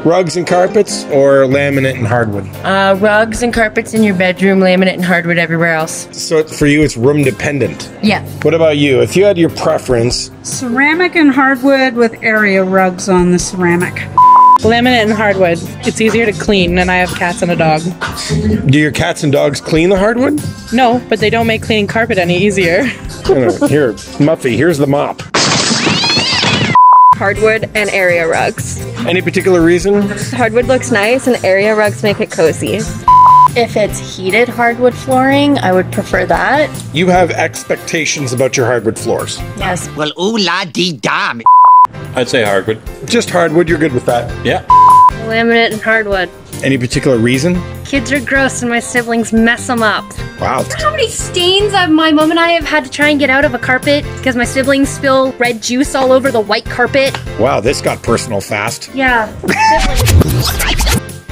Rugs and carpets or laminate and hardwood? Rugs and carpets in your bedroom, laminate and hardwood everywhere else. So for you, it's room dependent. Yeah. What about you? If you had your preference, Ceramic and hardwood with area rugs on the ceramic. Laminate and hardwood. It's easier to clean, and I have cats and a dog. do your cats and dogs clean the hardwood? No, but they don't make cleaning carpet any easier. Here, Muffy, here's the mop. Hardwood and area rugs. Any particular reason? Hardwood looks nice and area rugs make it cozy. If it's heated hardwood flooring, I would prefer that. You have expectations about your hardwood floors. Yes. Well, ooh la dee da. I'd say hardwood. Just hardwood, you're good with that. Yeah. Laminate and hardwood. Any particular reason? Kids are gross and my siblings mess them up. Wow. How many stains my mom and I have had to try and get out of a carpet because my siblings spill red juice all over the white carpet? Wow, this got personal fast. Yeah.